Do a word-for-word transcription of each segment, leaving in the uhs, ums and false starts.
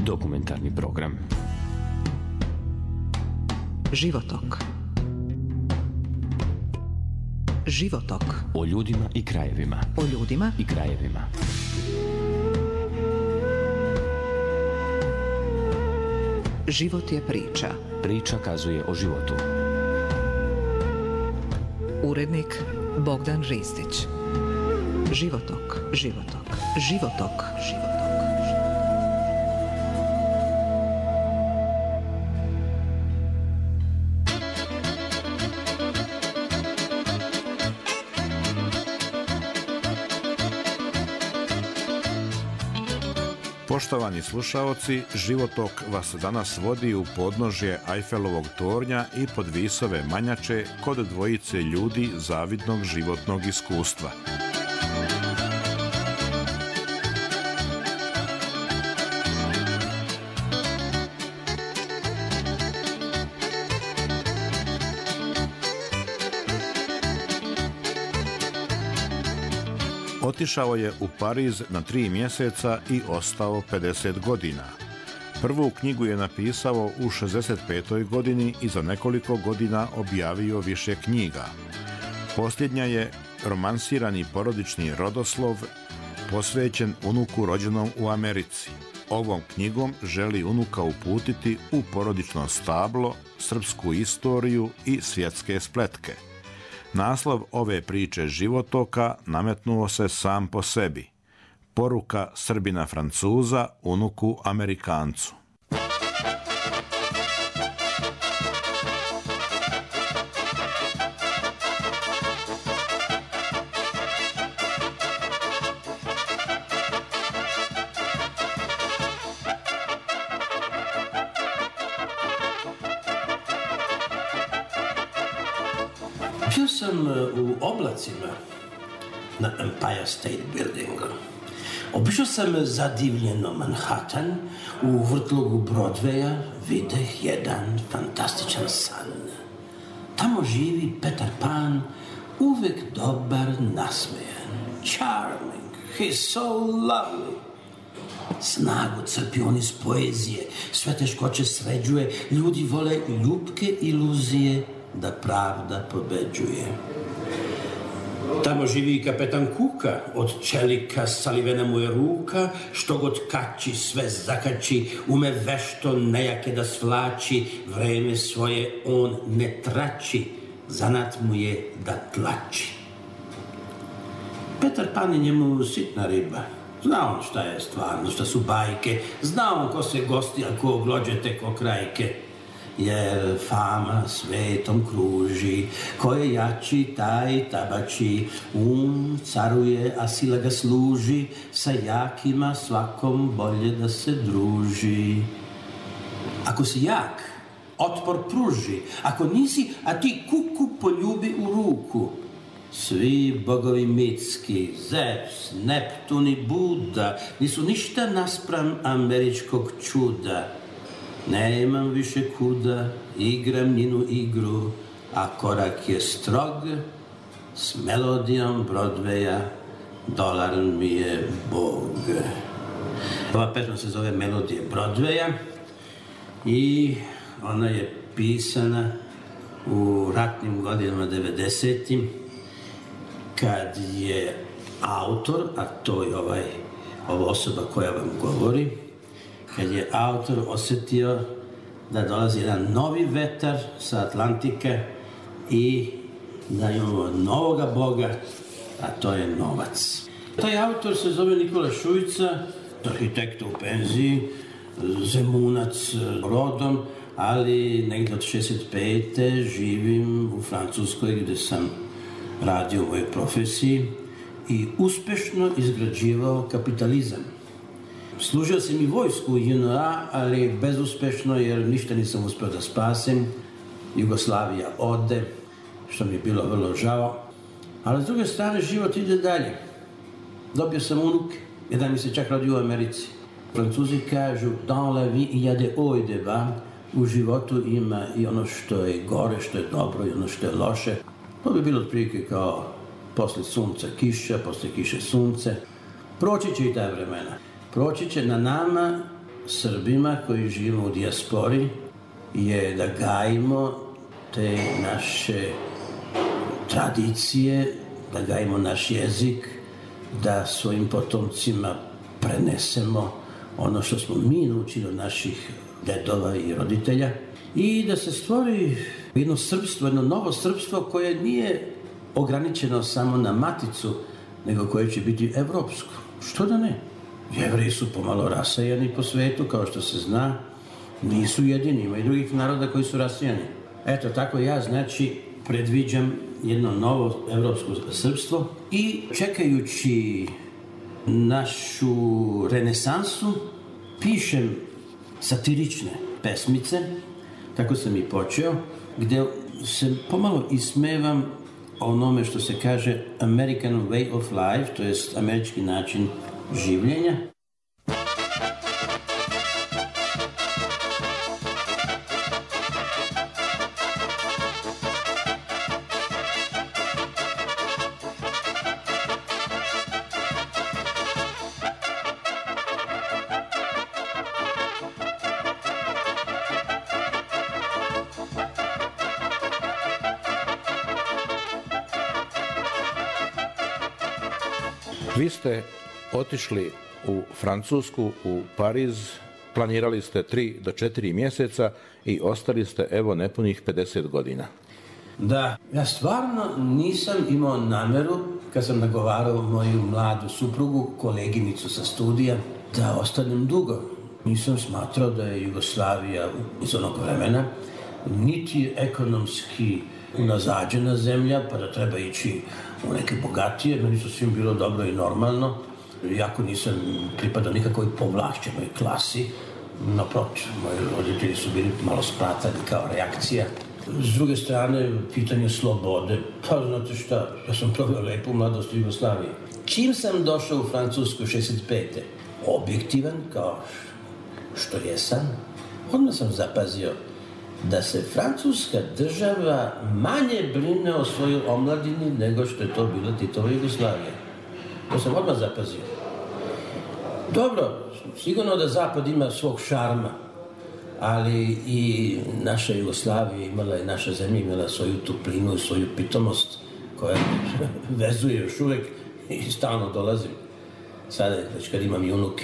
Dokumentarni program Životok. Životok. O ljudima i krajevima. O ljudima i krajevima. Život je priča. Priča kazuje o životu. Urednik Bogdan Ristić. Životok, životok, životok, životok. Poštovani slušaoci, Životok vas danas vodi u podnožje Ajfelovog tornja i pod visove Manjače kod dvojice ljudi zavidnog životnog iskustva. Otišao je u Pariz na tri mjeseca i ostao pedeset godina. Prvu knjigu je napisao u šezdeset petoj godini i za nekoliko godina objavio više knjiga. Posljednja je romansirani porodični rodoslov posvećen unuku rođenom u Americi. Ovom knjigom želi unuka uputiti u porodično stablo, srpsku istoriju i svjetske spletke. Naslov ove priče Životoka nametnuo se sam po sebi. Poruka Srbina Francuza unuku Amerikancu. Bio sam u oblacima na Empire State Buildingu. Obišao sam zadivljeno Manhattan, u vrtlogu Broadwaya videh jedan fantastičan san. Tamo živi Peter Pan, uvek dobar, nasmejan, charming, he's so lovely. Snagu crpi on iz poezije, sve teškoće sređuje, ljudi vole ljubke iluzije, da pravda pobeđuje. Tamo živi i kapetan Kuka, od čelika salivena mu je ruka, što god kači, sve zakači, ume vešto nejake da svlači, vreme svoje on ne trači, zanat mu je da tlači. Peter Pan je njemu sitna riba, zna on šta je stvarno, šta su bajke, zna on ko se gosti, a ko oglođe tek okrajke. Jer fama svetom kruži, ko je jači, taj tabači, um caruje, a sila ga služi, sa jakima svakom bolje da se druži. Ako si jak, otpor pruži, ako nisi, a ti kuku poljubi u ruku. Svi bogovi mitski, Zeus, Neptun i Buda, nisu ništa naspram američkog čuda. Ne imam više kuda, igram njenu igru, a korak je strog, s melodijom Broadwaya, dolar mi je Bog. Ova pesma se zove Melodije Broadwaya i ona je pisana u ratnim godinama devedesetim, kad je autor, a to je ovaj, ova osoba koja vam govori, kad je autor osjetio da dolazi jedan novi vetar sa Atlantika i da imamo novoga Boga, a to je novac. Taj autor se zove Nikola Šujica, arhitekta u penziji, Zemunac rodom, ali negdje od šezdeset pete živim u Francuskoj gdje sam radio u ovoj profesiji i uspješno izgrađivao kapitalizam. Služio sam i vojsku u J N A, ali bezuspešno jer ništa nisam uspio da spasim. Jugoslavija ode, što mi je bilo vrlo žao. Ali s druge strane život ide dalje. Dobio sam unuke, jedan mi se čak rodio u Americi. Francuzi kažu, dans la vie il y a des hauts et des bas. U životu ima i ono što je gore, što je dobro i ono što je loše. To bi bilo otprilike kao posle sunca kiša, posle kiše sunce. Proći će i ta vremena. Proći će na nama Srbima koji živimo u dijaspori je da gajimo te naše tradicije, da gajimo naš jezik, da svojim potomcima prenesemo ono što smo mi naučili od naših dedova i roditelja i da se stvori jedno srpstvo, jedno novo srpstvo koje nije ograničeno samo na maticu, nego koje će biti evropsko. Što da ne? Jevreji su pomalo rasejani po svetu, kao što se zna. Nisu jedini, ima i drugih naroda koji su rasejani. Eto, tako ja, znači, predviđam jedno novo evropsko srpstvo i čekajući našu renesansu pišem satirične pesmice, tako sam i počeo, gde se pomalo ismevam onome što se kaže American way of life, to jest američki način življenja. Vi ste otišli u Francusku, u Pariz, planirali ste tri do četiri mjeseca i ostali ste evo nepunih pedeset godina. Da, ja stvarno nisam imao nameru, kad sam nagovarao moju mladu suprugu, koleginicu sa studija, da ostanem dugo. Nisam smatrao da je Jugoslavija iz onog vremena niti ekonomski unazađena zemlja, pa da treba ići u neke bogatije. Meni su svim bilo dobro i normalno. Iako nisam pripadao nikakvoj povlašćenoj klasi, naprotiv, moji roditelji su bili malo spratani kao reakcija. S druge strane, pitanje slobode, pa znate šta, ja sam proveo lepu mladost u Jugoslaviji. Čim sam došao u Francusku šezdeset pete objektivan, kao što jesam, odmah sam zapazio da se francuska država manje brine o svojoj omladini nego što je to bila Titova Jugoslavija. To sam odmah zapazio. Dobro, sigurno da Zapad ima svog šarma, ali i naša Jugoslavija imala i naša zemlja imala svoju toplinu i svoju pitomost koja vezuje još uvek i stalno dolazim. Sada, već kad imam i unuke.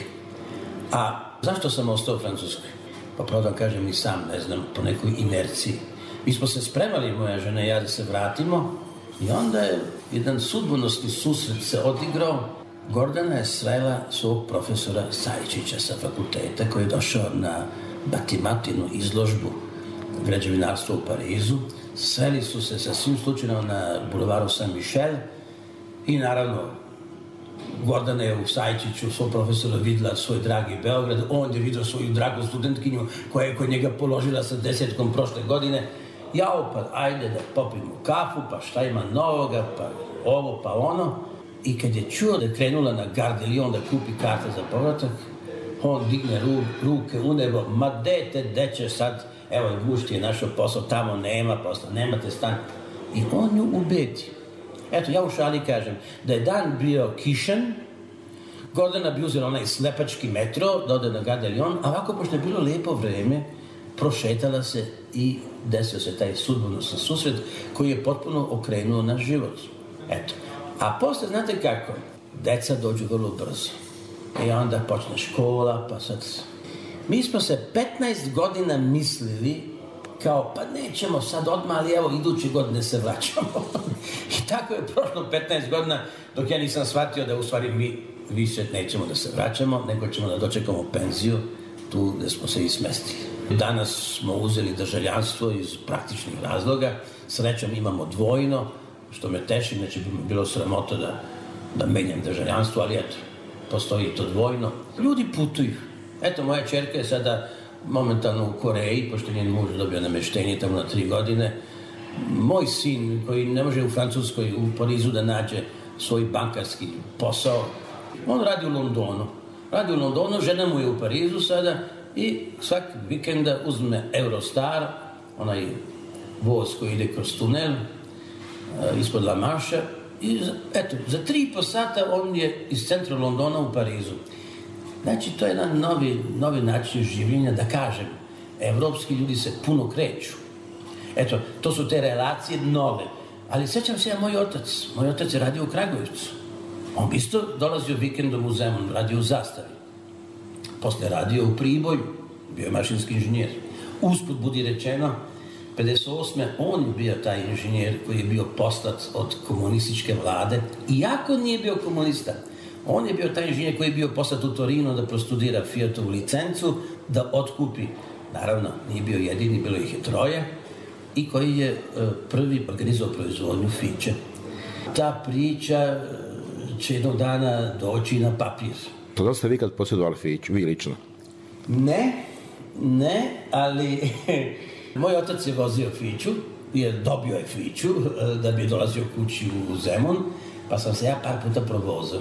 A zašto sam ostao u Francuskoj? Pa pravo da kažem i sam, ne znam, po nekoj inerciji. Mi smo se spremali, moja žena i ja, da se vratimo i onda je jedan sudbonosni susret se odigrao. Gordana je srela svog profesora Sajčića sa fakulteta koji je došao na Batimatinu izložbu građevinarstva u Parizu. Sreli su se sa svim slučajima na bulevaru Saint-Michel i naravno Gordana je u Sajčiću svog profesora videla svoj dragi Beograd, on je vidio svoju dragu studentkinju koja je kod njega položila sa desetkom prošle godine. Jao, pa ajde da popijemo kafu, pa šta ima novoga, pa ovo, pa ono. I kad je čuo da je krenula na Gare de Lyon da kupi karte za povratak, on digne ru, ruke u nebo, ma dete, deće sad, evo, muž ti je našao posao, tamo nema posla, nemate stan. I on nju ubedi. Eto, ja u šali kažem da je dan bio kišan, Gordana bi uzela onaj slepački metro, da ode na Gare de Lyon, a ovako, pošto je bilo lepo vreme, prošetala se i desio se taj sudbonosni susret koji je potpuno okrenuo naš život. Eto. A posle, znate kako, deca dođu vrlo brzo. I onda počne škola, pa sad... Mi smo se petnaest godina mislili kao, pa nećemo sad odmah, ali evo, iduće godine se vraćamo. I tako je prošlo petnaest godina, dok ja nisam shvatio da u stvari mi više nećemo da se vraćamo, nego ćemo da dočekamo penziju tu gde smo se i smestili. Danas smo uzeli državljanstvo iz praktičnih razloga, srećom imamo dvojno, što me teši, neće bi bilo sramota da, da menjam državljanstvo, ali eto, postoji to dvojno. Ljudi putuju. Eto, moja čerka je sada momentalno u Koreji, pošto njen muž dobio nameštenje tamo na tri godine. Moj sin, koji ne može u Francuskoj, u Parizu da nađe svoj bankarski posao, on radi u Londonu. Radi u Londonu, žena mu je u Parizu sada i svak vikenda uzme Eurostar, onaj voz koji ide kroz tunel, ispod La Marša, i eto, za tri i po sata on je iz centra Londona u Parizu. Znači, to je jedan novi, novi način življenja, da kažem. Evropski ljudi se puno kreću. Eto, to su te relacije nove. Ali sjećam se ja, moj otac. Moj otac je radio u Kragujevcu. On bi isto dolazio vikendom u Zemun, radio u Zastavi. Posle radio u Priboju, bio je mašinski inženjer. Usput budi rečeno, pedeset osme on je bio taj inženjer koji je bio poslat od komunističke vlade, iako nije bio komunista. On je bio taj inženjer koji je bio poslat u Torino da prostudira Fiatovu licencu, da otkupi, naravno, nije bio jedini, bilo ih je troje, i koji je prvi organizovao proizvodnju Fiće. Ta priča će jednog dana doći na papir. To da ste vi kad posjedovali Fiću, vi lično? Ne, ne, ali moj otac je vozio Fiću, jer dobio je Fiću da bi dolazio kući u Zemun, pa sam se ja par puta provozao.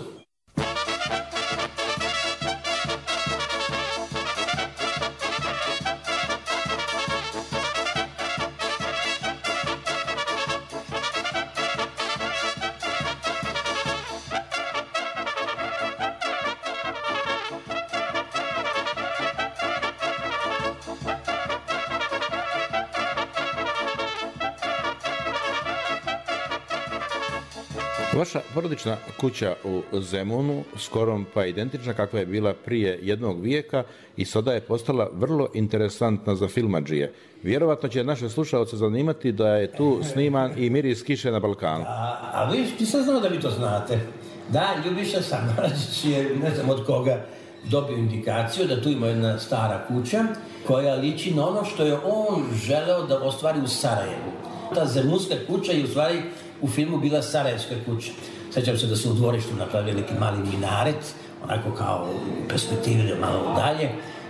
Vaša porodična kuća u Zemunu, skorom pa identična kakva je bila prije jednog vijeka i sada je postala vrlo interesantna za filmadžije. Vjerovatno će naše slušalce zanimati da je tu sniman i Miris kiše na Balkanu. A, a vi nisam znao da vi to znate. Da, Ljubiša Samarađić je, ne znam od koga, dobio indikaciju da tu ima jedna stara kuća koja liči na ono što je on želeo da ostvari u Sarajevu. Ta zemunska kuća je u stvari u filmu bila Sarajevska kuća. Sjećam se da su u dvorištu napravili neki mali minaret, onako kao u perspektivi malo dalje,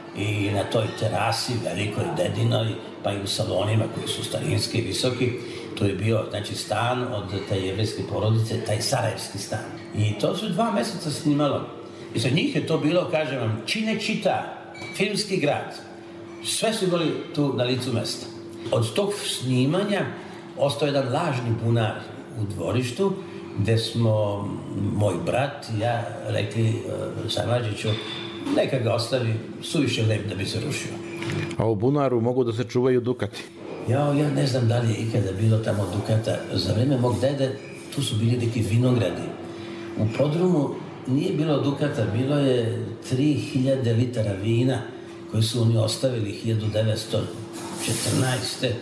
i na toj terasi, velikoj, dedinoj, pa i u salonima koji su starinski i visoki, to je bio, znači, stan od te jevrejske porodice, taj sarajevski stan. I to su dva meseca snimalo. I za njih je to bilo, kažem vam, Činečita, filmski grad. Sve su bili tu na licu mesta. Od tog snimanja ostao jedan lažni bunar u dvorištu, gde smo moj brat i ja rekli uh, Samarađiću, neka ga ostavi, suviše lep da bi se rušio. A u bunaru mogu da se čuvaju dukati? Ja, ja ne znam da li je ikada bilo tamo dukata. Za vreme mog dede tu su bili neki vinogradi. U podrumu nije bilo dukata, bilo je tri hiljade litara vina koji su oni ostavili hiljadu devetsto četrnaeste.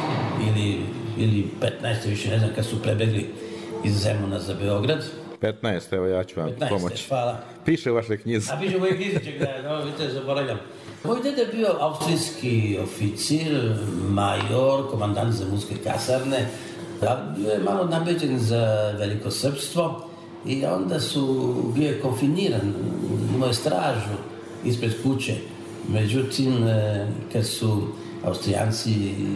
ili, ili petnaeste, više ne znam, kad su prebegli iz Zemuna za Beograd. petnaest, evo ja ću vam pomoći. Hvala. Piše u vašoj knjizi. A piše u mojoj knjizi, ček da, no, vidite, zaboravljam. Moj dede je bio austrijski oficir, major, komandant zemunske kasarne. Bio je malo nabeđen za veliko srpstvo i onda su, bio je konfiniran, imao je stražu ispred kuće. Međutim, kad su Austrijanci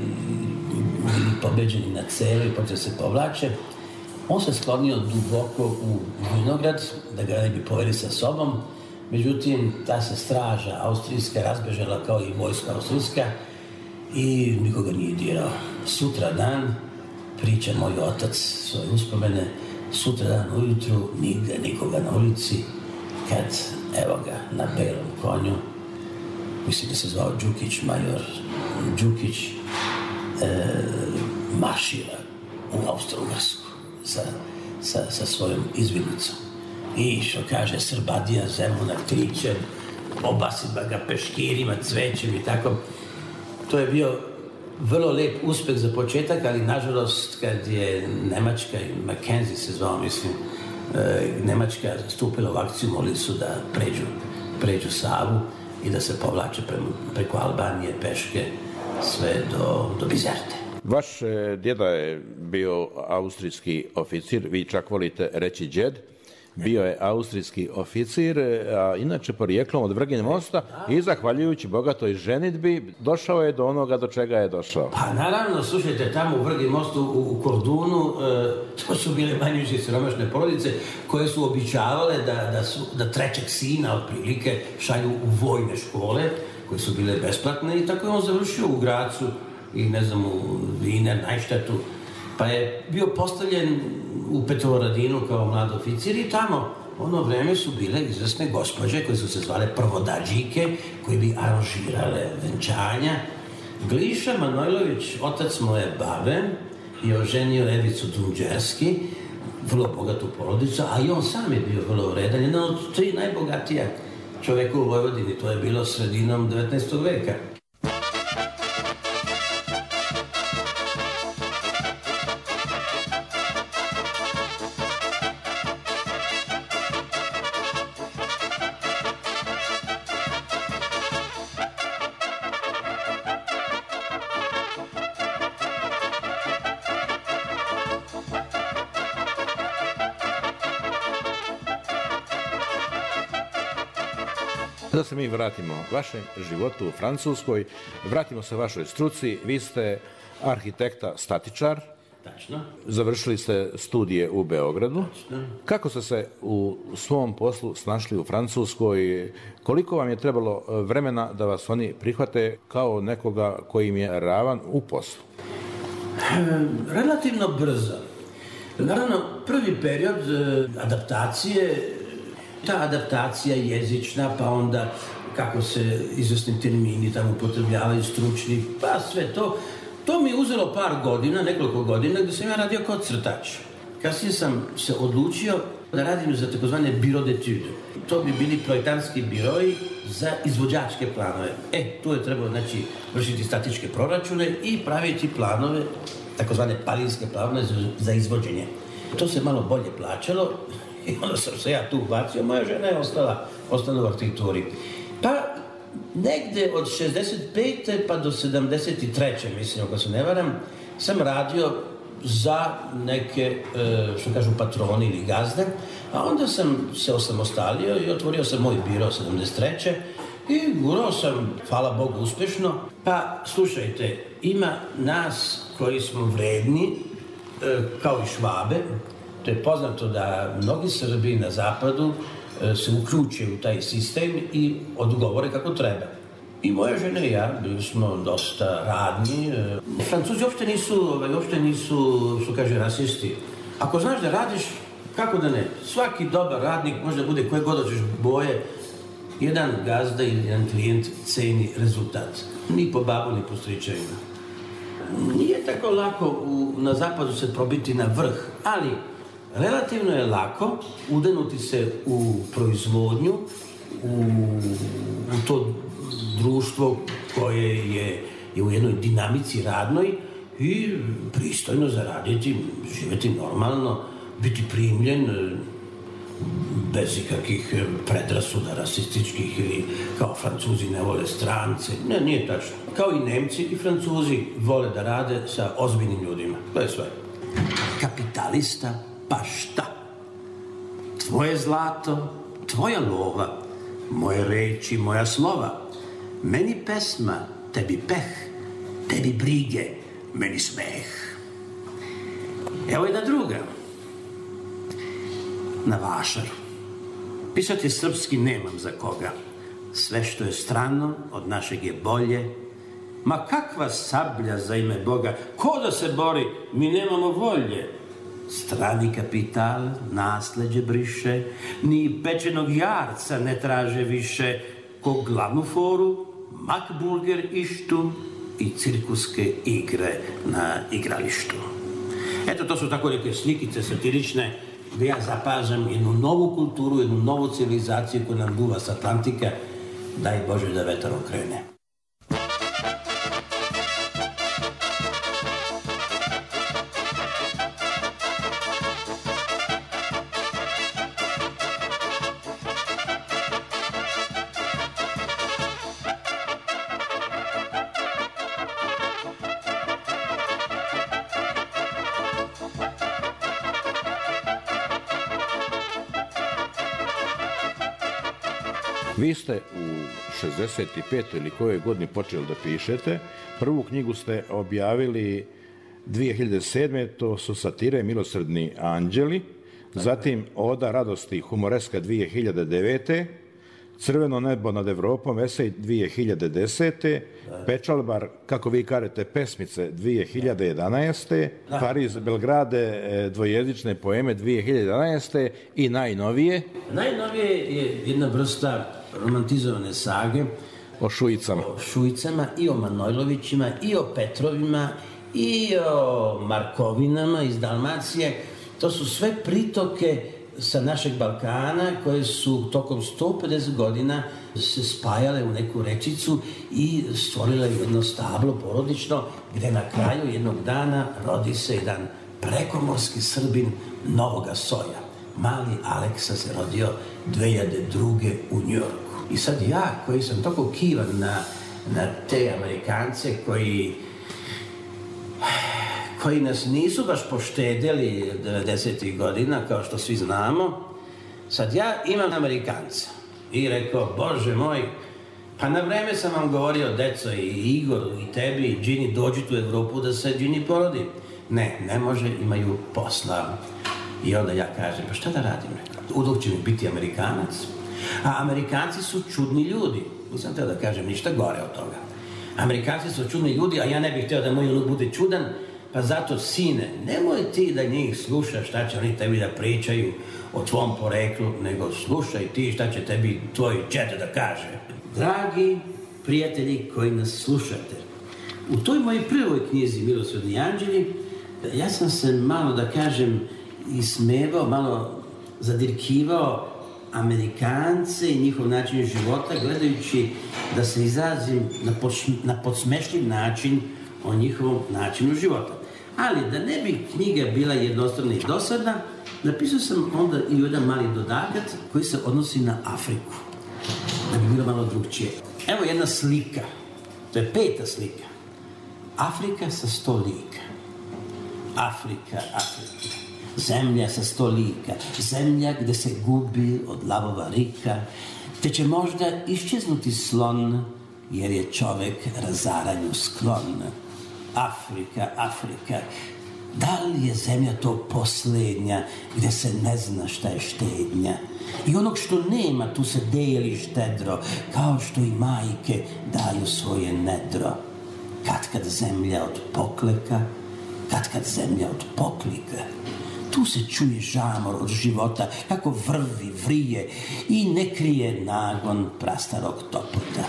bili pobeđeni na celu i počeli se povlače, on se sklonio duboko u vinograd, da ga ne bi poveli sa sobom. Međutim, ta se straža austrijska razbežala kao i vojska austrijska i nikoga nije dirao. Sutra dan, priča moj otac svoje uspomene, sutra dan ujutru, nigde nikoga na ulici, kad, evo ga, na belom konju, mislim da se zvao Đukić, major Đukić, e, maršira u Austro-Ugarsku sa, sa, sa svojom izvidnicom. I što kaže Srbadija Zemuna kriče, obasipa ga peškirima, cvećem i tako. To je bio vrlo lep uspeh za početak, ali nažalost kad je Nemačka, Mackenzie se zvao, mislim, e, Nemačka stupila u akciju, molili su da pređu, pređu Savu i da se povlače pre, preko Albanije, peške, sve do, do Bizerte. Vaš djeda je bio austrijski oficir, vi čak volite reći djed. Bio je austrijski oficir, a inače porijeklom od Vrgin Mosta i zahvaljujući bogatoj ženidbi došao je do onoga do čega je došao. Pa naravno, slušajte, tamo u Vrgin Mostu, u, u Kordunu, e, to su bile manje siromašne porodice koje su običavale da, da, su, da trećeg sina otprilike šalju u vojne škole koje su bile besplatne i tako je on završio u Gracu i ne znam u Wiener, Najštatu. Pa je bio postavljen u Petrovaradinu kao mlad oficir i tamo ono vreme su bile izvrsne gospođe koje su se zvale prvodađike, koje bi aranžirale venčanja. Gliša Manojlović, otac moje babe, je oženio Evicu Dunđerski, vrlo bogatu porodicu, a i on sam je bio vrlo vredan, jedan od tri najbogatija čoveka u Vojvodini, to je bilo sredinom devetnaestog veka. Da se mi vratimo vašem životu u Francuskoj, vratimo se vašoj struci. Vi ste arhitekta statičar. Tačno. Završili ste studije u Beogradu. Tačno. Kako ste se u svom poslu snašli u Francuskoj? Koliko vam je trebalo vremena da vas oni prihvate kao nekoga koji im je ravan u poslu? Relativno brzo. Naravno, prvi period adaptacije, ta adaptacija jezična, pa onda kako se izvesni termini tamo upotrebljavaju, stručni, pa sve to. To mi je uzelo par godina, nekoliko godina, gde sam ja radio kao crtač. Kasnije sam se odlučio da radim za takozvane bureau d'études. To bi bili projektantski biroji za izvođačke planove. E, tu je trebalo, znači, vršiti statičke proračune i praviti planove, takozvane parijske planove za izvođenje. To se malo bolje plaćalo i onda sam se ja tu ubacio, moja žena je ostala, ostala u arhitekturi. Pa, negde od šezdeset pete pa do sedamdeset treće mislim, ako se ne varam, sam radio za neke, što kažu, patroni ili gazde, a onda sam se osamostalio i otvorio sam moj biro sedamdeset treće i gurao sam, hvala Bogu, uspešno. Pa, slušajte, ima nas koji smo vredni, kao i Švabe. To je poznato da mnogi Srbi na zapadu se uključe u taj sistem i odgovore kako treba. I moja žena i ja bili smo dosta radni. Francuzi uopšte nisu, uopšte nisu, što kaže, rasisti. Ako znaš da radiš, kako da ne? Svaki dobar radnik može da bude koje god hoćeš boje. Jedan gazda ili jedan klijent ceni rezultat. Ni po babu, ni po stričevima. Nije tako lako u, na zapadu se probiti na vrh, ali relativno je lako udenuti se u proizvodnju, u, u to društvo koje je, je u jednoj dinamici radnoj i pristojno zaraditi, živjeti normalno, biti primljen bez ikakvih predrasuda rasističkih ili kao Francuzi ne vole strance. Ne, nije tačno. Kao i Nemci i Francuzi vole da rade sa ozbiljnim ljudima. To je sve. Kapitalista, pa šta? Tvoje zlato, tvoja lova, moje reči, moja slova. Meni pesma, tebi peh, tebi brige, meni smeh. Evo jedna druga. Na vašaru. Pisati srpski nemam za koga. Sve što je strano od našeg je bolje. Ma kakva sablja za ime Boga. Ko da se bori, mi nemamo volje. Strani kapital nasleđe briše, ni pečenog jarca ne traže više, ko glavnu foru, makburger ištu i cirkuske igre na igralištu. Eto, to su tako neke slikice satirične gde ja zapažam jednu novu kulturu, jednu novu civilizaciju koja nam duva s Atlantika. Daj Bože da vetar okrene. Vi ste u šezdeset petoj ili kojoj godini počeli da pišete. Prvu knjigu ste objavili dve hiljade sedme. To su satire Milosrdni anđeli. Zatim Oda radosti humoreska dve hiljade devete. Crveno nebo nad Evropom, esej dvije hiljade desete. Pečalbar, kako vi kažete, pesmice dvije hiljade jedanaeste. Pariz, Belgrade, dvojezične poeme dvije hiljade jedanaeste. I najnovije? Najnovije je jedna vrsta romantizovane sage o Šuicama. O Šuicama i o Manojlovićima i o Petrovima i o Markovinama iz Dalmacije. To su sve pritoke sa našeg Balkana koje su tokom sto pedeset godina se spajale u neku rečicu i stvorile jedno stablo porodično gde na kraju jednog dana rodi se jedan prekomorski Srbin Novoga Soja. Mali Aleksa se rodio dve hiljade druge u Njujorku. I sad ja koji sam toliko kivan na, na te Amerikance koji koji nas nisu baš poštedeli devedesetih godina, kao što svi znamo. Sad ja imam Amerikanca i rekao, Bože moj, pa na vreme sam vam govorio, deco, i Igoru, i tebi, i Džini, dođite u Evropu da se Džini porodi. Ne, ne može, imaju posla. I onda ja kažem, pa šta da radim? Udok će mi biti Amerikanac. A Amerikanci su čudni ljudi. Nisam teo da kažem ništa gore od toga. Amerikanci su čudni ljudi, a ja ne bih hteo da moj unuk bude čudan. Pa zato, sine, nemoj ti da njih slušaš šta će oni tebi da pričaju o tvom poreklu, nego slušaj ti šta će tebi tvoj džed da kaže. Dragi prijatelji koji nas slušate, u toj mojoj prvoj knjizi Milosrdni anđeli, ja sam se malo, da kažem, ismevao, malo zadirkivao Amerikance i njihov način života, gledajući da se izrazim na, na podsmešljiv način o njihovom načinu života. Ali da ne bi knjiga bila jednostavna i dosadna, napisao sam onda i jedan mali dodatak koji se odnosi na Afriku. Da bi bilo malo drugčije. Evo jedna slika. To je peta slika. Afrika sa sto lika. Afrika, Afrika. Zemlja sa sto lika. Zemlja gde se gubi od lavova rika. Te će možda iščeznuti slon, jer je čovek razaranju sklon. Afrika, Afrika, da li je zemlja to poslednja gde se ne zna šta je štednja? I onog što nema tu se deli štedro, kao što i majke daju svoje nedro. Kad kad zemlja od pokleka, kad kad zemlja od poklika, tu se čuje žamor od života, kako vrvi, vrije i ne krije nagon prastarog topota.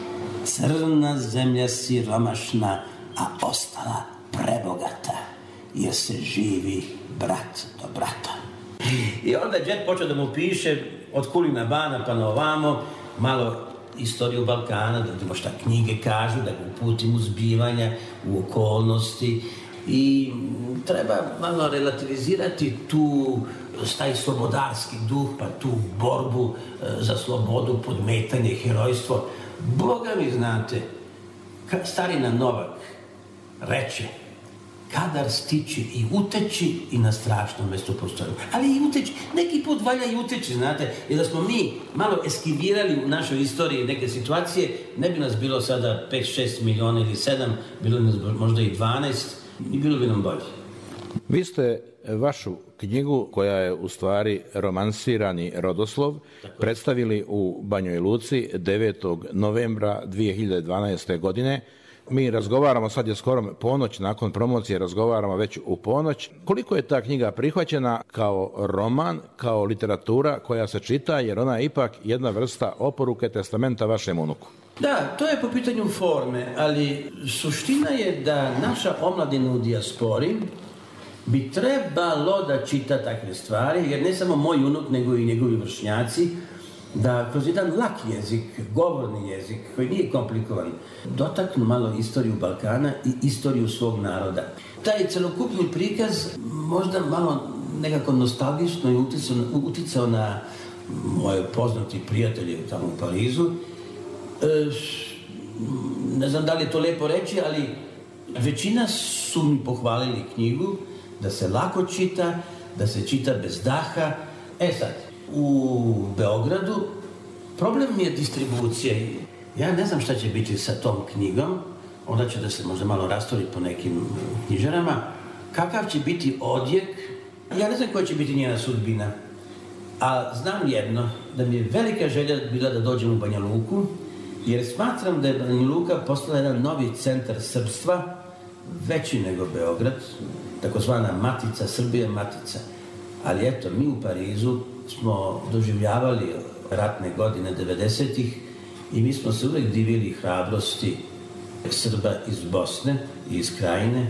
Crna zemlja siromašna, a ostala prebogata, jer se živi brat do brata. I onda džed počeo da mu piše od Kulina bana pa na ovamo, malo istoriju Balkana, da vidimo šta knjige kažu, da ga uputim u zbivanja, u okolnosti. I treba malo relativizirati tu taj slobodarski duh, pa tu borbu za slobodu, podmetanje, herojstvo. Boga mi znate, starina Novak reče, kadar stići i uteći i na strašnom mestu postoji. Ali i uteći, neki put valja i uteći, znate, jer da smo mi malo eskivirali u našoj istoriji neke situacije, ne bi nas bilo sada pet šest miliona ili sedam, bilo bi nas možda i dvanaest i bilo bi nam bolje. Vi ste vašu knjigu, koja je u stvari romansirani rodoslov, predstavili u Banjoj Luci devetog novembra dve hiljade dvanaeste. godine. Mi razgovaramo, sad je skoro ponoć, nakon promocije razgovaramo već u ponoć. Koliko je ta knjiga prihvaćena kao roman, kao literatura koja se čita, jer ona je ipak jedna vrsta oporuke testamenta vašem unuku? Da, to je po pitanju forme, ali suština je da naša omladina u dijaspori bi trebalo da čita takve stvari, jer ne samo moj unuk, nego i njegovi vršnjaci, da kroz jedan lak jezik, govorni jezik, koji nije komplikovan, dotaknu malo istoriju Balkana i istoriju svog naroda. Taj celokupni prikaz možda malo nekako nostalgično je uticao na moje poznati prijatelje tamo u Parizu. E, ne znam da li je to lepo reći, ali većina su mi pohvalili knjigu, da se lako čita, da se čita bez daha. E sad, u Beogradu problem mi je distribucija. Ja ne znam šta će biti sa tom knjigom, onda će da se možda malo rastori po nekim knjižarama. Kakav će biti odjek, ja ne znam koja će biti njena sudbina. A znam jedno, da mi je velika želja bila da dođem u Banja Luku, jer smatram da je Banja Luka postala jedan novi centar srpstva, veći nego Beograd, takozvana Matica, Srbija Matica. Ali eto, mi u Parizu smo doživljavali ratne godine devedesetih i mi smo se uvek divili hrabrosti Srba iz Bosne i iz Krajine.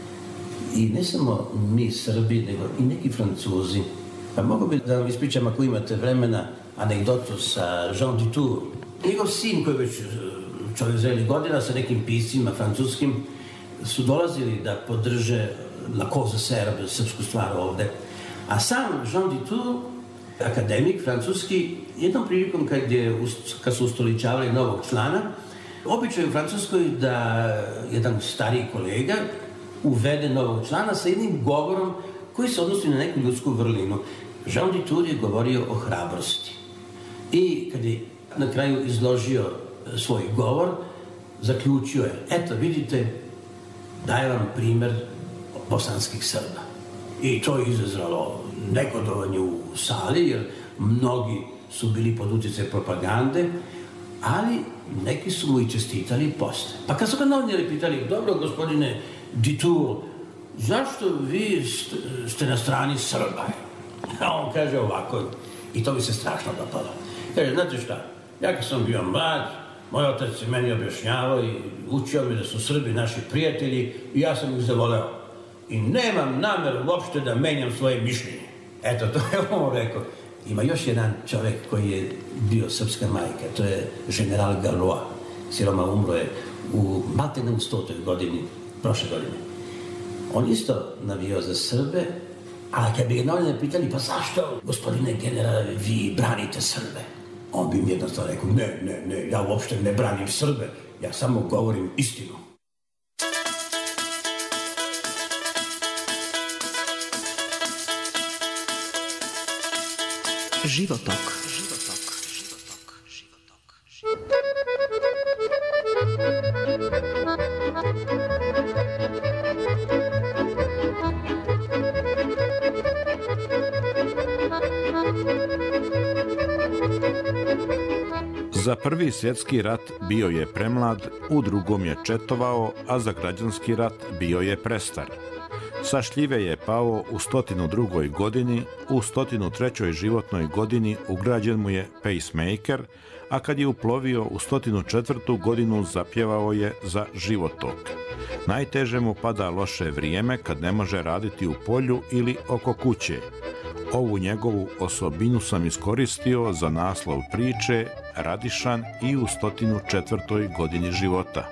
I ne samo mi Srbi, nego i neki Francuzi. Pa mogu bi da vam ispričam, ako imate vremena, anegdotu sa Jean Dutour. Njegov sin, koji je već čovjek zrelih godina, sa nekim piscima francuskim, su dolazili da podrže La Cause Serbe, srpsku stvar ovde. A sam Jean Dutour, akademik francuski, jednom prilikom kad, je, kad su ustoličavali novog člana, običaj u Francuskoj da jedan stariji kolega uvede novog člana sa jednim govorom koji se odnosi na neku ljudsku vrlinu. Jean Dutour je govorio o hrabrosti. I kad je na kraju izložio svoj govor, zaključio je, eto vidite, daje vam primer bosanskih Srba. I to je izazvalo negodovanje u sali, jer mnogi su bili pod utjecajem propagande, ali neki su mu i čestitali posle. Pa kad su ga novinari pitali, dobro gospodine Dutour, zašto vi ste na strani Srba? A on kaže ovako, i to mi se strašno dopalo. Kaže, znate šta, ja kad sam bio mlad, moj otac je meni objašnjavao i učio mi da su Srbi naši prijatelji i ja sam ih zavoleo. I nemam nameru uopšte da menjam svoje mišljenje. Eto, to je on rekao. Ima još jedan čovjek koji je bio srpska majka, to je general Galois. Siroma umro je u maltene u stotoj godini, prošle godine. On isto navijao za Srbe, a kad bi ga novinari pitali, pa zašto, gospodine generale, vi branite Srbe? On bi im jednostavno rekao, ne, ne, ne, ja uopšte ne branim Srbe, ja samo govorim istinu. Životok. Za prvi svjetski rat bio je premlad, u drugom je četovao, a za građanski rat bio je prestar. Sa šljive je pao u stotinu drugoj godini, u stotinu trećoj životnoj godini ugrađen mu je pacemaker, a kad je uplovio u stotinu četvrtu godinu zapjevao je za životok. Najteže mu pada loše vrijeme kad ne može raditi u polju ili oko kuće. Ovu njegovu osobinu sam iskoristio za naslov priče Radišan i u stotinu četvrtoj godini života.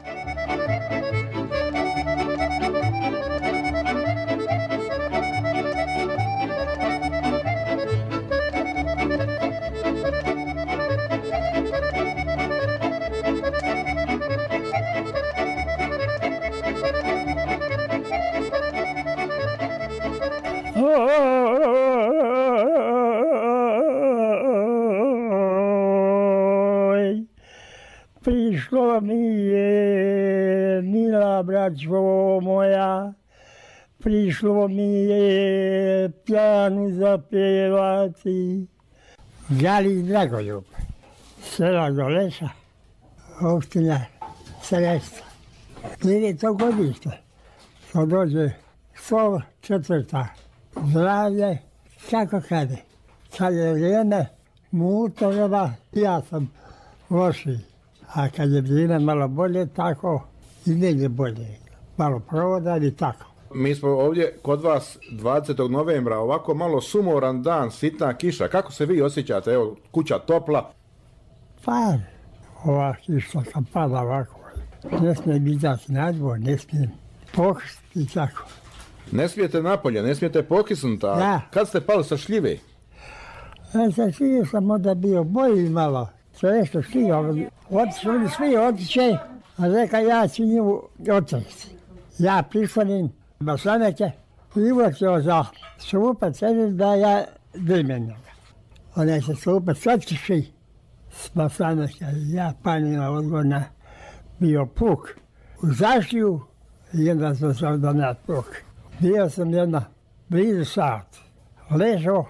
Prišlo mi je, mila braćo moja, prišlo mi je pjanu zapjevati. Gali Dragoljub, sela Goleša, opština Sresta. deveto godište, to dođe sto četvrta. Zdravlje, kako kada. Kad je vrijeme motorova, ja sam lošiji. A kad je vrijeme malo bolje, tako i negdje bolje. Malo provoda i tako. Mi smo ovdje kod vas dvadesetog novembra, ovako malo sumoran dan, sitna kiša. Kako se vi osjećate? Evo, kuća topla. Pa, ova kiša kad pada ovako, ne smije biti na dvor, ne smije pokisnuti i tako. Ne smijete napolje, ne smijete pokisnuti, a da. Kad ste pali sa šljive? A sa šljive sam onda bio bolji malo. Sve što stigao, otišli svi otiče, a reka ja ću nju otići. Ja prišlonim Basaneke i uvijek za supac, da ja dimenim ga. Ona se supac otiši s Basaneke, ja panima odgodna bio puk u zaštiju i onda sam se odonat puk. Bio sam jedna blizu sat, ležao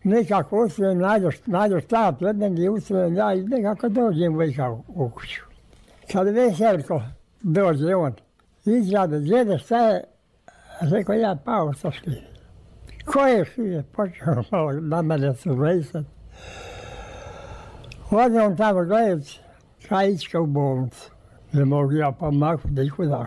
nekako ustrojen, nađo štab pred meni je ustrojen, ja i nekako dođem uvijeka u kuću. Kad Veselko dođe on, izrade, djede šta je, rekao ja pao sa šljive. Koje šljive? Počeo malo na mene su vresati. Ode on tamo gledajući, kaj ići u bolnicu. Ne mogu ja pomaknuti da ih udam.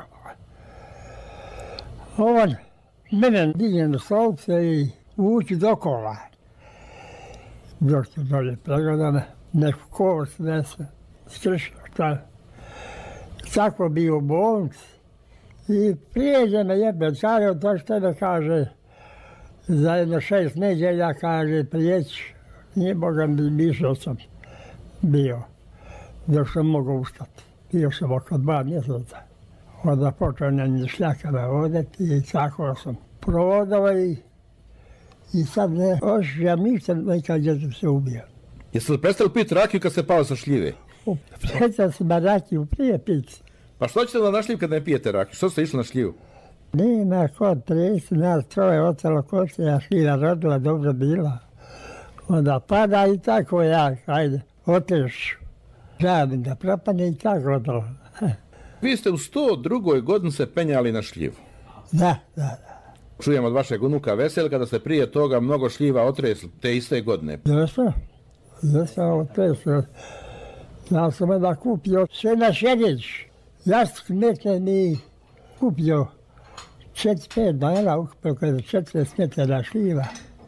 On mene digne na stolce i ući do kola. Doktor dolje pregleda me, neku kovu snese, skršio šta. Tako bio u bolnici i prijeđe me jebe cario, to što me kaže, za jedno šest nedjelja kaže prijeći, nije Boga mi mišao sam bio, dok sam mogao ustati. Bio sam oko dva mjeseca. Onda počeo na njih šljakama odeti i tako sam provodao i, i sad ne osjećam ništa nekad gdje sam se ubio. Jeste li prestali piti rakiju kad ste pao sa šljive? Prestao sam rakiju prije piti. Pa što ćete da na šljiv kad ne pijete rakiju? Što ste išli na šljivu? Nema kod tresi, nas troje ostalo kod se, a šljiva rodila, dobro bila. Onda pada i tako ja, ajde, otešu. Žalim da propane i tako odlo. Vi ste u sto drugoj godini se penjali na šljivu. Da, da, da. Čujem od vašeg unuka Veselka da ste prije toga mnogo šljiva otresli te iste godine. Jesam, jesam otresli. Ja sam onda kupio sve na šedjeć. Jastuk metne mi kupio četiri pet dana, ukupio kada četrdeset metara šljiva.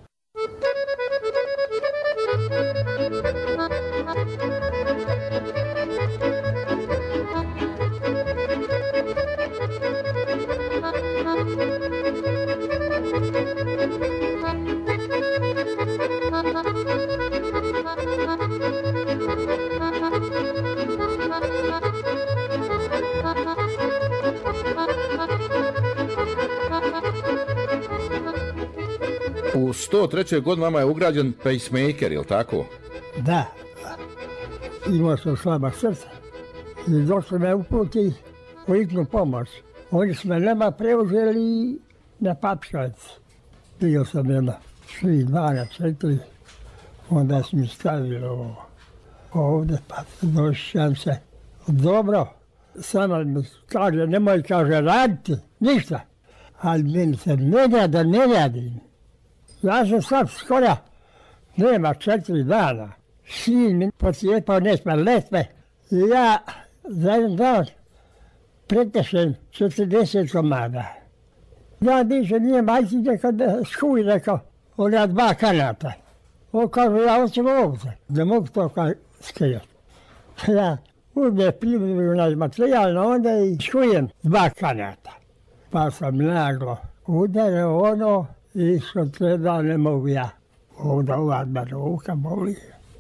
U sto trećoj godini vama je ugrađen pacemaker, je li tako? Da. Imao sam slaba srca. I dok su me uputi u hitnu pomoć. Oni su me nama preuzeli na Papšac. Bio sam jedna tri, dva na četiri. Onda su mi stavili ovo ovdje, pa došćam se. Dobro, samo mi kaže, nemoj kaže raditi, ništa. Ali meni se ne da da ne radim. Ja sam sad skoro, nema četiri dana. Sin mi pocijepao nesme letve. I ja za jedan dan pretešem četrdeset komada. Ja više nije majci nekad skuj rekao, ona dva kanata. On kaže, ja hoćem ovdje, da mogu to skijati. Ja uzme primim onaj materijal, onda i skujem dva kanata. Pa sam naglo udarao ono i što treba ne mogu ja. Ovdje ova ruka boli.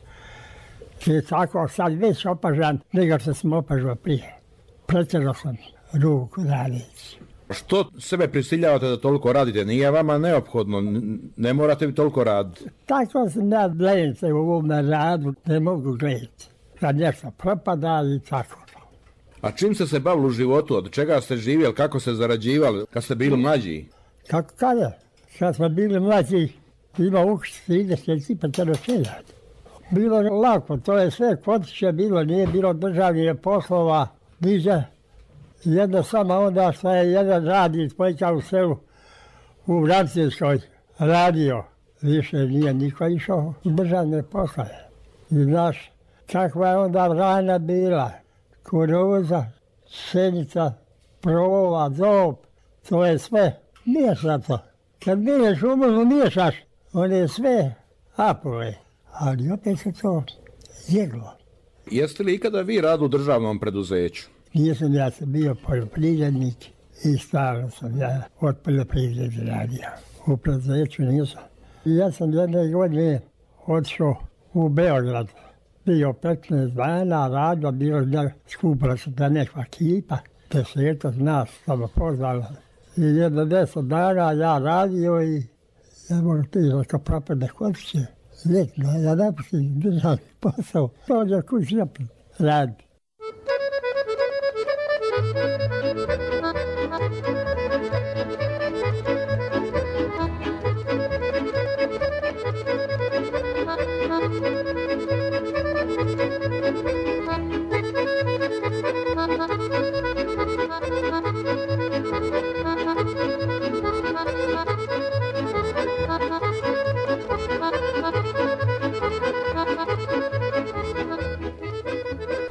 I tako sad već opažam, nego što sam opažao prije. Pretjerao sam ruku radići. Što sebe prisiljavate da toliko radite? Nije vama neophodno, ne morate vi toliko raditi. Tako sam ja gledam se u ovom radu, ne mogu gledati. Kad nešto propada i tako. A čim ste se bavili u životu, od čega ste živjeli, kako ste zarađivali, kad ste bili mlađi? Kako kada? Kad smo bili mlađi, ima ukući trideset i peteročeljad. Bilo je lako, to je sve kvotiće bilo, nije bilo državnih poslova, niže. Jedno samo onda što je jedan radnik pojka u selu u Vrancijskoj radio. Više nije niko išao u državne poslove. I znaš, kakva je onda vrana bila. Kuruza, pšenica, prova, zob, to je sve miješato. Kad biješ umrlu miješaš, on je sve apove. Ali opet se to jeglo. Jeste li ikada vi radili u državnom preduzeću? Nisam, ja sam bio poljoprivrednik i stalno sam ja od poljoprivrede radio. U preduzeću nisam. I ja sam jedne godine odšao u Beograd. Bio petnaest dana, radio, bilo da skupila se da neka ekipa, desetak nas samo pozvala. I jedno deset dana ja radio i ja mogu ti neka propade kodiće. Ljetno, ja napustim državni posao, dođe kući napred, radi.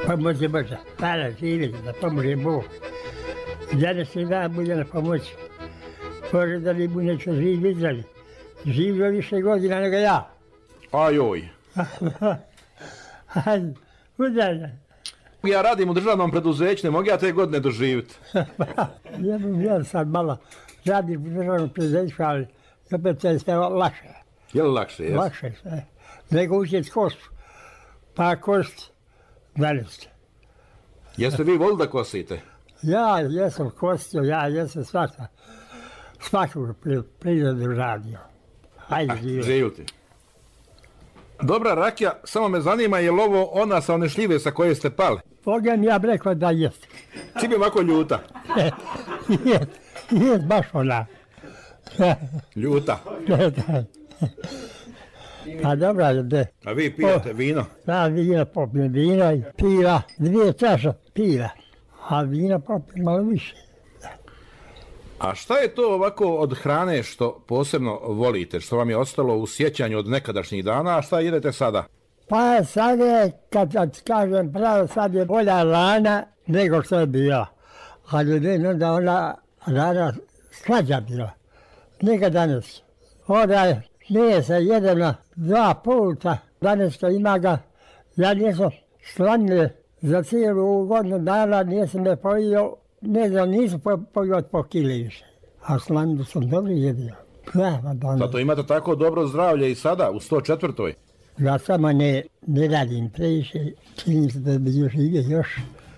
Pomoći Bože. Hvala, živjeti, da pomože Bog. Današnji dan bude na pomoći. Bože da li bude će živ Izraeli. Živio više godina nego ja. Ajoj. Hajde, udalje. Ja radim u državnom preduzeću, ne mogu ja te godine doživjeti. Ja bih ja sad malo radim u državnom preduzeću, ali opet je sve lakše. Je li lakše, jes? Lakše sve. Nego uzeti kostu. Pa kost dvanest. Jeste vi volili da kosite? Ja jesam kostio, ja jesam svašta. Svaku prirodu radio. Hajde, živjeti. Živjeti. Dobra rakija, samo me zanima je li ovo ona sa one šljive sa koje ste pali? Pogledam, ja bih rekao da jest. Čim je ovako ljuta? Jest, jest baš ona. Ljuta. Pa dobra je de. A vi pijete vino? Ja vino popijem vino i piva, dvije čaše piva. A vino popijem malo više. A šta je to ovako od hrane što posebno volite, što vam je ostalo u sjećanju od nekadašnjih dana, a šta jedete sada? Pa sad je, kad, kad kažem pravo, sad je bolja rana nego što je bila. Ali ne, onda ona rana slađa bila. Nego danas. Onda nije se jedeno dva puta, danas što ima ga, ja nisam slanile za cijelu godinu dana, nisam me pojio. Ne znam, nisam pojio po kili više. A slandu sam dobro jedio. Zato imate tako dobro zdravlje i sada, u sto četvrtoj. Ja samo ne, ne radim previše, čini se da bi još živio još.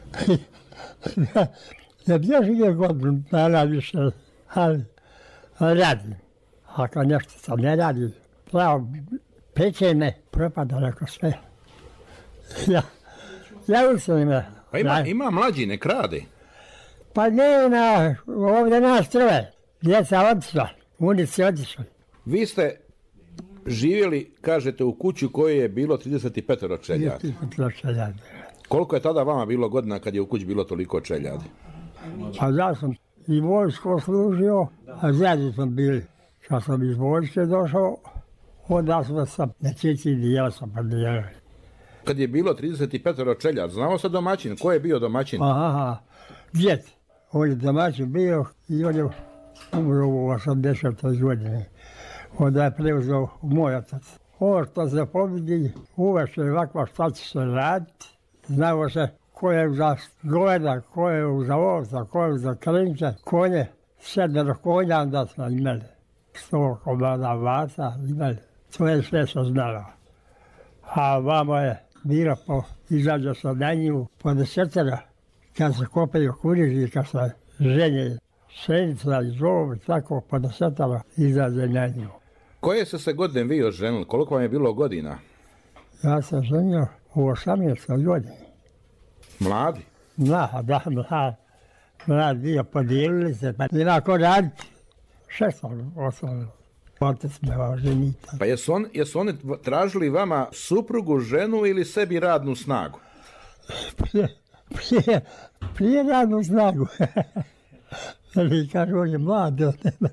Ja bi još živio godinu dana više, ali radim. Ako nešto sam ne radim, pravo peče me, propada neko sve. Ja, ja usim me. Pa ima, ima mlađi, ne krade. Pa nema, ovdje nas troje. Djeca otišla, unici otišli. Vi ste živjeli, kažete, u kuću koje je bilo trideset pet čeljadi. trideset pet čeljadi. Koliko je tada vama bilo godina kad je u kući bilo toliko čeljadi? Pa ja sam i vojsko služio, a zajedno sam bili. Kad sam iz vojske došao, onda sam sam na četiri dijela sam podijelio. Kad je bilo trideset pet čeljad, znao se domaćin? Ko je bio domaćin? Aha, djed. On je domaćin bio i on je umro u osamdesetoj godine. Onda je preuzeo moj otac. Ovo što se pobjedi, uveče ovako šta će se raditi. Znao se ko je za goveda, ko je za ovca, ko je za klinče, konje. Sedmero konja onda smo imali. Sto komada vaca imali. To je sve se znalo. A vamo je bilo po, izađe sa na nju po desetera. Kad se kopaju kuriži, kad se ženje šenica i zov, tako po desetera izađe na nju. Koje ste se godine vi oženili? Koliko vam je bilo godina? Ja sam ženio u osamnaestoj godini. Mladi? Da, da, mlad. Mlad bio, podijelili se, pa nema ko raditi. Šesto, osam. Otac me oženiti. Pa jesu, on, jesu oni tražili vama suprugu, ženu ili sebi radnu snagu? Prije, prije, prije radnu snagu. Ali kažu, on je mlad od tebe.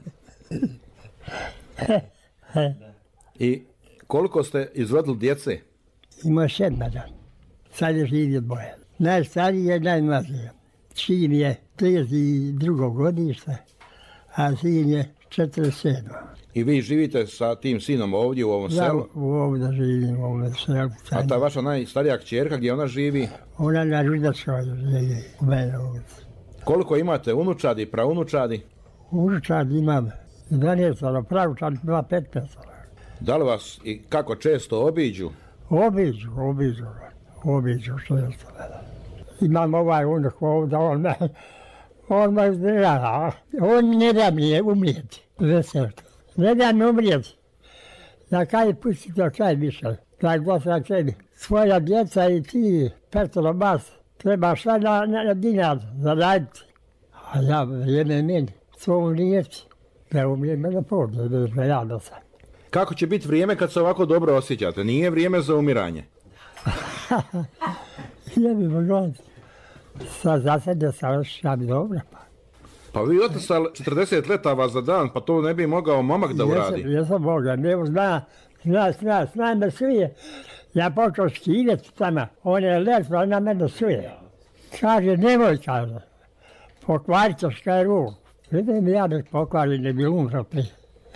I koliko ste izrodili djece? Imao sedmara. Sad je živio dvoje. Najstariji je najmlađi. Sin je trideset drugo godište, a sin je četrdeset sedmo. I vi živite sa tim sinom ovdje u ovom Ja selu? ovdje živim u ovom selu. A ta vaša najstarija kćerka, gdje ona živi? Ona na Rudačkoj živi u mene ovdje. Koliko imate unučadi, praunučadi? Unučad imam dvanaestoro, pravučad ima petnaestoro. Da li vas i kako često obiđu? Obiđu, obiđu, obiđu često. Imam ovaj unuk ovdje, on me, on me zdrava, on ne da mi je umrijeti, vesel. Ne da mi umrijeti. Da kaj pusti to kaj više, kaj dosta tebi. Svoja djeca i ti, Petro Bas, treba šta na, na, na dinar zaraditi. A ja, vrijeme meni, to umrijeti. Da umijem na podne, da je prejadno sam. Kako će biti vrijeme kad se ovako dobro osjećate? Nije vrijeme za umiranje. Ja bi mogla. Sad za sebe sam osjećam dobro. Pa. Pa vi otisali četrdeset letava za dan, pa to ne bi mogao momak da uradi. Jesam, jesam mogao, ne zna, zna, zna, zna me svi. Ja počeo skidati tamo, on je letao na mene suje. Kaže, nemoj, kaže, pokvarit ćeš kaj ruku. Vidim, ja bih pokvario, ne bi umro prije.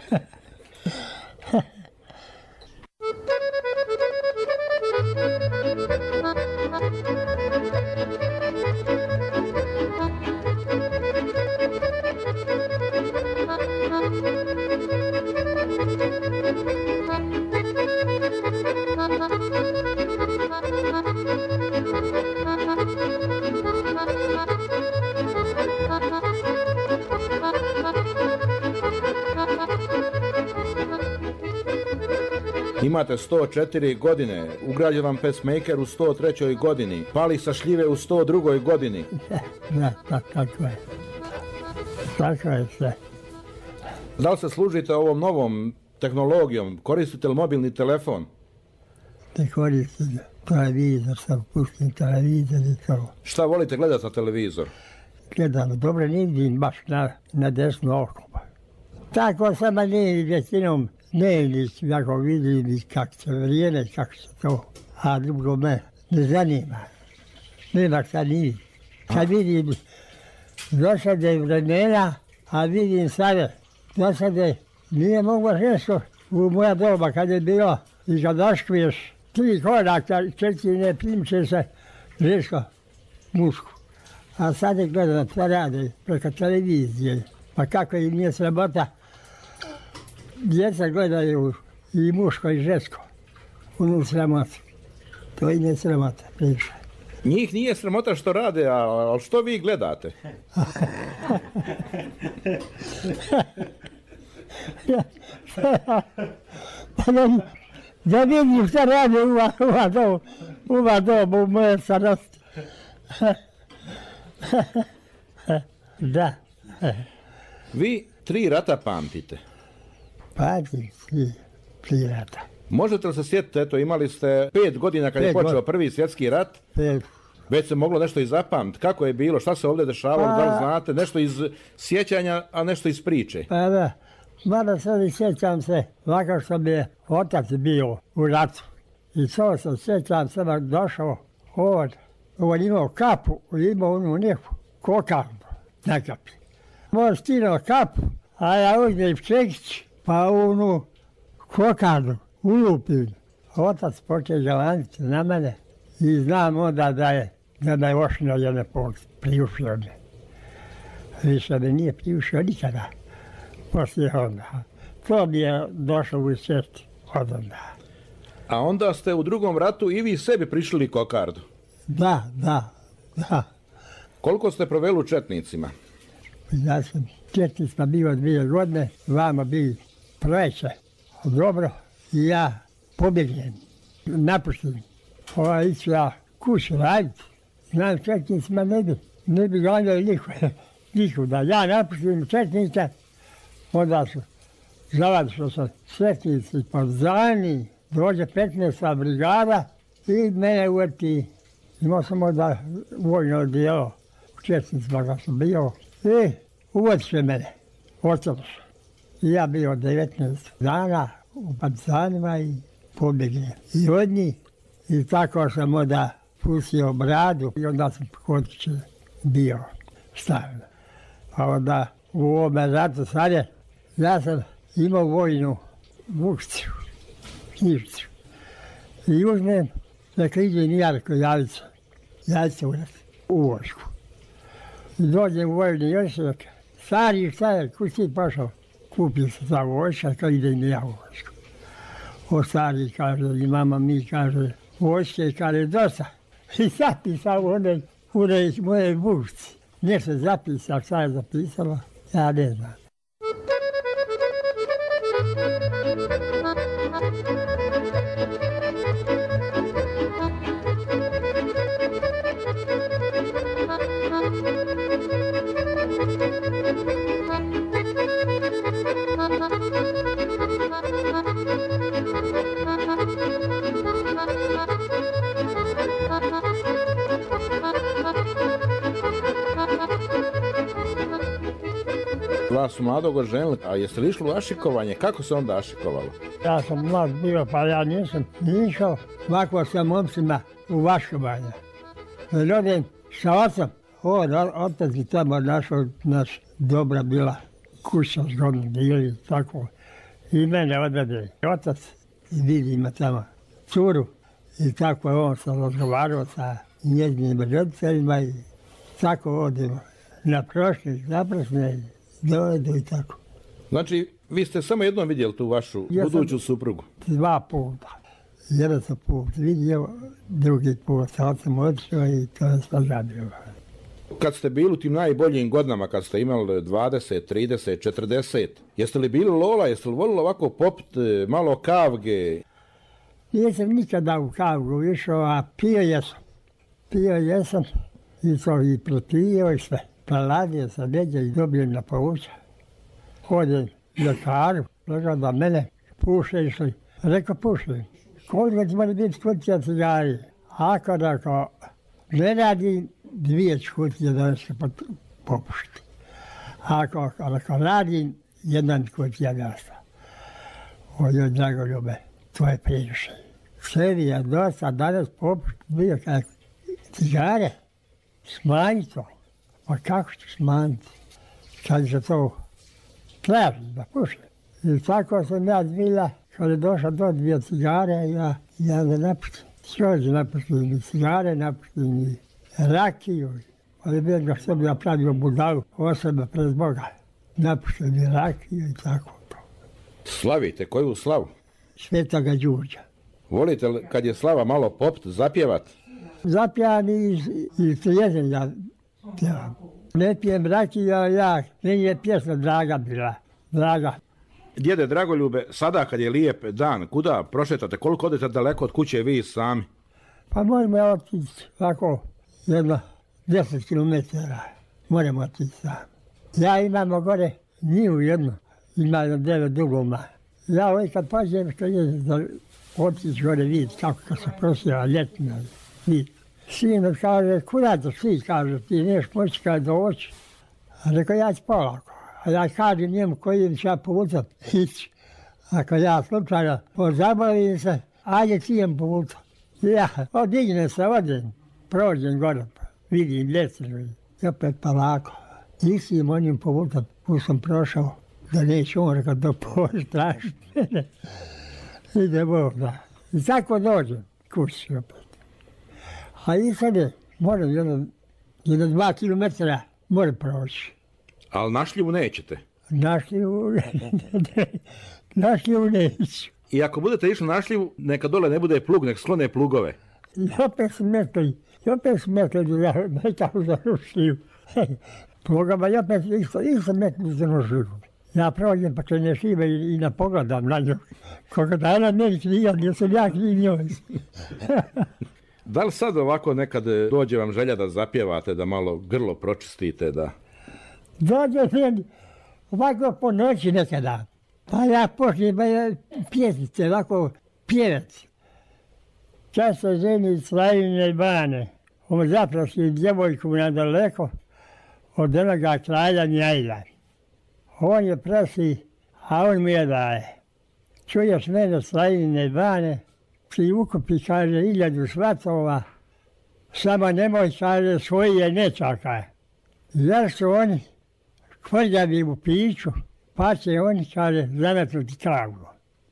Imate sto četiri godine, ugrađen vam pacemaker u sto trećoj godini, pali sa šljive u sto drugoj godini. Da, da, tako je. Tako je sve. Da li se služite ovom novom tehnologijom? Koristite li mobilni telefon? Ne koristim televizor, sam pustim televizor i to. Šta volite gledati na televizor? Gledam, dobro ne vidim baš na, na desno oko. Tako sama ne većinom dnevnic, ako vidim kako se vrijeme, kako se to, a drugo me ne zanima. Nema šta nije. Kad vidim dosade vremena, a vidim sada, dosade nije mogo nešto u moja doba kad je bilo i kad oškriješ tri koraka, četiri ne primče se žeško muško. A sad je gledam šta rade preko televizije, pa kako im nije sramota. Djeca gledaju i muško i žensko, onu sramotu. To im je sramota, priča. Njih nije sramota što rade, a što vi gledate? Pa da, da vidim šta rade uva, uva dobu, uva dobu u moje starosti. Da. Vi tri rata pamtite. Pamtim tri, tri rata. Možete li se sjetiti, eto imali ste pet godina kad je Pet počeo god- prvi svjetski rat, Pet. već se moglo nešto i zapamtiti. Kako je bilo, šta se ovdje dešavalo, Pa- da li znate, nešto iz sjećanja, a nešto iz priče? Pa da, mada sad i sjećam se, ovako što mi je otac bio u ratu. I to se sjećam, sada došao on, on imao kapu, imao onu neku kokardu na kapi. On stirao kapu, a ja uzmem čekić, pa onu kokardu ulupim. Otac počeo galaniti na mene i znam onda da je, da me ošno jedne pol priušio me. Više me nije priušio nikada poslije onda. To mi je došlo u sjeti od onda. A onda ste u drugom ratu i vi sebi prišli kokardu. Da, da, da. Koliko ste proveli u četnicima? Ja sam četnicima bio dvije godine, vama bi preće. Dobro, i ja pobjegnem, napustim. Ova iću ja kuću raditi. Znam, četnicima ne bi, ne bi gledali niko, nikuda. Ja napustim četnika, onda su zavadi što su četnici podzani, dođe petnaesta brigada i mene uveti. Imao sam onda vojno dijelo u četnicima kad sam bio. I uvodi se mene, ostalo su. I ja bio devetnaest dana u partizanima i pobjegne. I od njih, i tako sam onda pustio bradu i onda sam kod kuće bio stavljen. A onda u ovome ratu sad je, ja sam imao vojnu vukciju, knjižicu. I uzmem da kriđem jarko javica, javica u rat, u vojsku. I dođem u vojni Josijek, stari šta je, kud si pošao? Kupio se ta vojska, kad idem ja u vojsku. O stari kaže, i mama mi kaže, vojske kaže dosta. I zapisao one, one moje vukci. Nešto zapisao, šta je zapisalo, ja ne znam. vas su mladog oženili, a jeste li išli u ašikovanje? Kako se onda ašikovalo? Ja sam mlad bio, pa ja nisam ni išao. Ovako sa momcima u ašikovanje. Međutim, sa ocem, on, otac je tamo našao, naš dobra bila kuća zgodno bili, tako. I mene odvede otac i vidi ima tamo curu. I tako je on sam razgovarao sa njezinim roditeljima i tako odimo na prošli, zaprasne, dovedu i tako. Znači, vi ste samo jednom vidjeli tu vašu Ja buduću suprugu? Dva puta. Jedan sam put vidio, drugi put sad sam otišao i to je sve zabio. Kad ste bili u tim najboljim godinama, kad ste imali dvadeset, trideset, četrdeset, jeste li bili lola, jeste li volili ovako popit, malo kavge? Nisam nikada u kavgu išao, a pio jesam. Pio jesam i to i prepio i sve. Preladio sam neđe i dobijem na povuća. Hodim ljekaru, rekao da mene pušeš li. Rekao pušim. Koliko će mora biti kutija cigari? Ako rekao, ne radi dvije kutije da se popušti. Ako, ako radim, jedan kutija gasta. Ojoj, drago ljube, to je previše. Sebi je dosta danas popušti bio kako cigare. Smanji to. Pa kako ću smanjiti? Kad se to traži da puši. I tako sam ja bila, kad je došla do dvije cigare, ja, ja ne napustim. Čovječ napustim ni cigare, napustim ni rakiju. Ali bi ga sebi napravio budalu o sebe pred Boga. Napustim ni rakiju i tako to. Slavite, koju slavu? Svetoga Đurđa. Volite li kad je slava malo popit, zapjevat? Zapijan i, i trijezen ja pjevam. Ne pijem rakiju, ali ja, meni je pjesma draga bila. Draga. Djede Dragoljube, sada kad je lijep dan, kuda prošetate, koliko odete daleko od kuće vi sami? Pa možemo otići ovako jedno deset kilometara. Moramo otići sami. Ja imamo gore njivu jednu, ima jedno devet dugoma. Ja ovaj kad pažem što je za otići gore vidjeti kako kad se prosjeva ljetno vidjeti. Sin kaže, kuda to svi, kaže, ti neš moći kada doći. A rekao, ja ću polako. A ja kažem njemu koji ću ja povucat ići. Ako ja slučajno pozabavim se, ajde cijem povucat. Ja odignem se, odim, prođem gore, vidim ljecinu i opet polako. Istim onim povucat, ko sam prošao, da neće on rekao, da postraši mene. Ide Bog, da. I tako dođem kući opet. A i sad je, moram jedno, jedno dva kilometra, moram proći. Ali na šljivu nećete? Na šljivu, na šljivu neću. I ako budete išli na šljivu, neka dole ne bude plug, nek sklone plugove. I opet smetli, i opet smetli da nekako za šljivu. Plugama i opet isto, isto metli za šljivu. Ja prođem pa ne šljive i, i na pogledam na nju. Koga dana ne krijem, jer sam ja kriv njoj. Da li sad ovako nekad dođe vam želja da zapjevate, da malo grlo pročistite, da... Dođe meni ovako po noći nekada. Pa ja počnem pjesmice, ovako pjevac. Čas se ženi iz Slavine Bane. On zaprosi djevojku nadaleko od onoga kralja Njajla. On je prosi, a on mu je daje. Čuješ mene Slavine Bane, ti ukupi, kaže, iljadu svatova, samo nemoj, kaže, svoje nečaka. Jer su oni kvrljavi u piću, pa će oni, kaže, zametnuti kravu.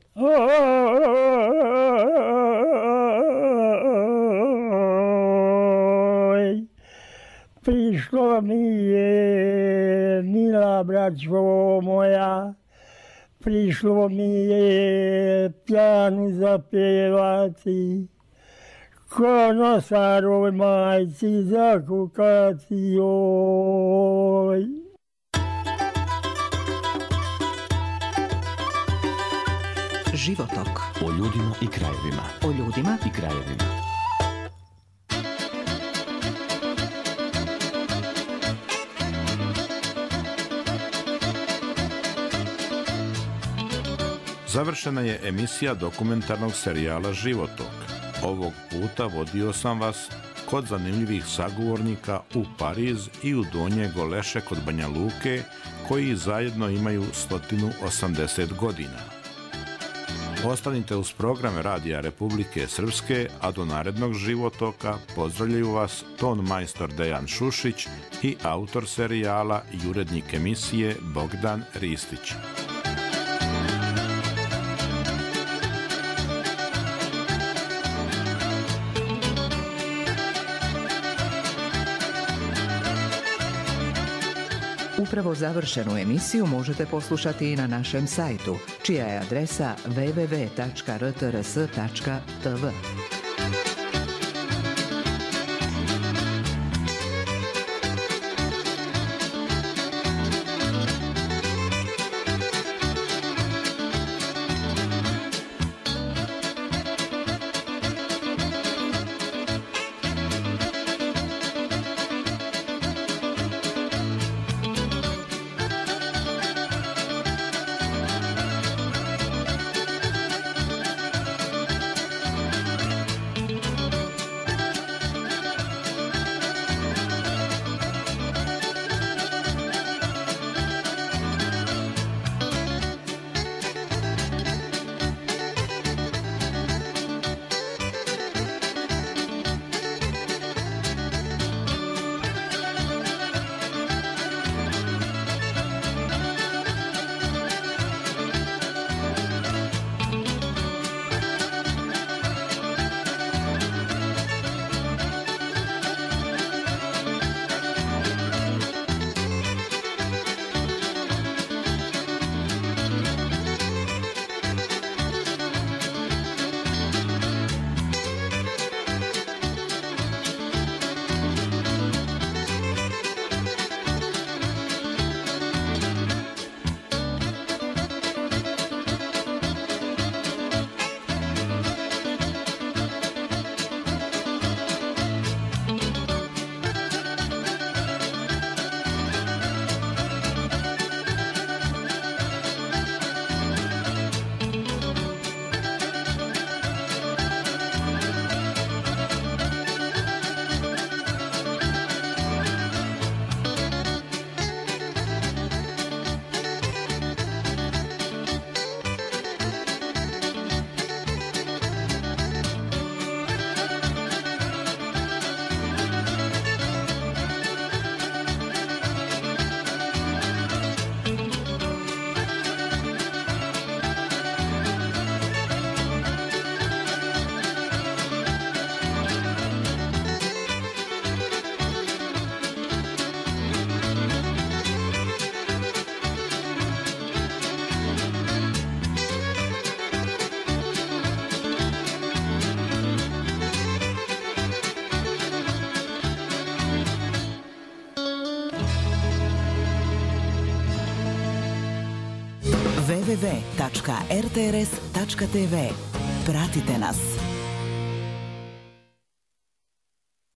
Oj, prišlo mi je, mila braćo moja, prišlo mi je pjanu zapjevati, ko nosaroj majci zakukati, oj. Životok. O ljudima i krajevima. O ljudima I krajevima. Završena je emisija dokumentarnog serijala Životok. Ovog puta vodio sam vas kod zanimljivih sagovornika u Pariz i u Donje Goleše kod Banja Luke, koji zajedno imaju sto osamdeset godina. Ostanite uz programe Radija Republike Srpske, a do narednog životoka pozdravljaju vas ton majstor Dejan Šušić i autor serijala i urednik emisije Bogdan Ristić. Upravo završenu emisiju možete poslušati i na našem sajtu, čija je adresa w w w tačka r t r s tačka t v. w w w tačka r t r s tačka t v. Pratite nas.